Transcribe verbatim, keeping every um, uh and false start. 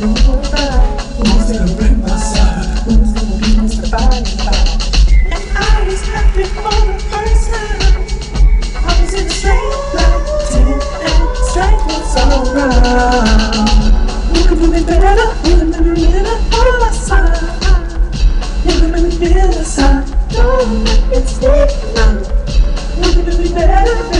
Who's gonna bring my side? Who's gonna be Mister By and By? And I was happy for the first time. I was in a straight line, and straight was alright. You can do me better, you can make me better on my side. You can make me feel the side, don't make it stay now. You can do me better.